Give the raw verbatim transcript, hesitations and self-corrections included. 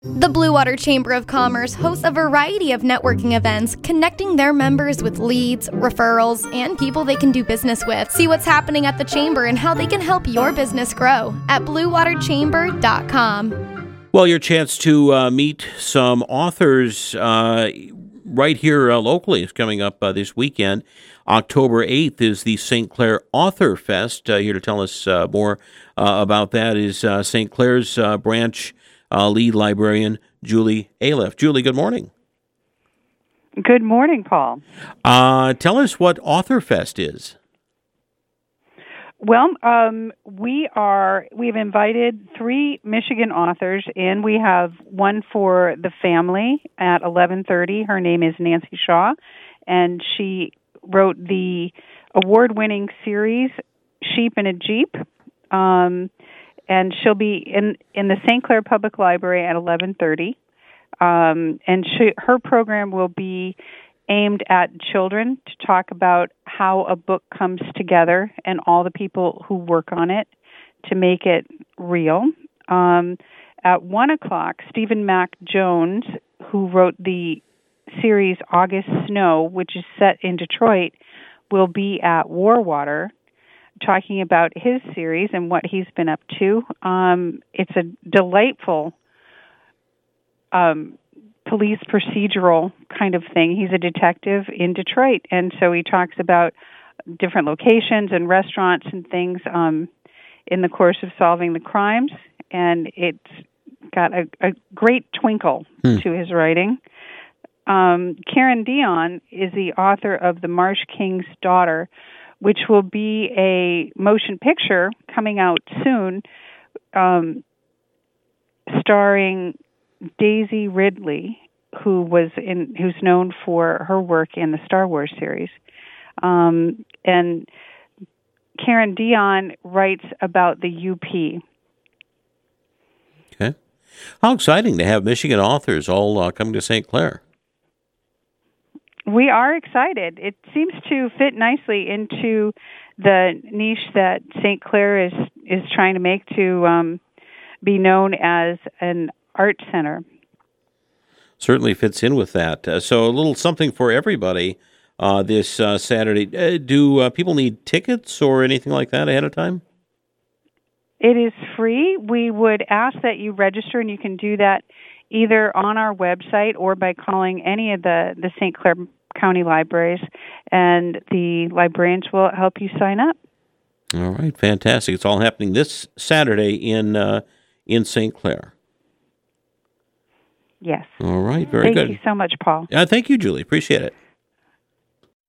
The Blue Water Chamber of Commerce hosts a variety of networking events, connecting their members with leads, referrals, and people they can do business with. See what's happening at the Chamber and how they can help your business grow at blue water chamber dot com. Well, your chance to uh, meet some authors uh, right here uh, locally is coming up uh, this weekend. October eighth is the Saint Clair Author Fest. Uh, here to tell us uh, more uh, about that is uh, Saint Clair's uh, branch Uh, lead librarian, Julie Aliff. Julie, good morning. Good morning, Paul. Uh, tell us what Author Fest is. Well, um, we are, we've invited three Michigan authors in. We have one for the family at eleven thirty. Her name is Nancy Shaw, and she wrote the award-winning series, Sheep in a Jeep. Um, And she'll be in, in the Saint Clair Public Library at eleven thirty. Um, and she, her program will be aimed at children to talk about how a book comes together and all the people who work on it to make it real. Um, at one o'clock, Stephen Mac Jones, who wrote the series August Snow, which is set in Detroit, will be at Warwater, talking about his series and what he's been up to. Um, it's a delightful um, police procedural kind of thing. He's a detective in Detroit, and so he talks about different locations and restaurants and things um, in the course of solving the crimes, and it's got a, a great twinkle hmm. to his writing. Um, Karen Dion is the author of The Marsh King's Daughter, which will be a motion picture coming out soon, um, starring Daisy Ridley, who was in, who's known for her work in the Star Wars series. Um, and Karen Dion writes about the U P. Okay. How exciting to have Michigan authors all uh, coming to Saint Clair. We are excited. It seems to fit nicely into the niche that Saint Clair is, is trying to make to um, be known as an art center. Certainly fits in with that. Uh, so a little something for everybody uh, this uh, Saturday. Uh, do uh, people need tickets or anything like that ahead of time? It is free. We would ask that you register, and you can do that either on our website or by calling any of the, the Saint Clair County libraries, and the librarians will help you sign up. All right, fantastic. It's all happening this Saturday in uh, in Saint Clair. Yes. All right, very Thank good. Thank you so much, Paul. Uh, thank you, Julie. Appreciate it.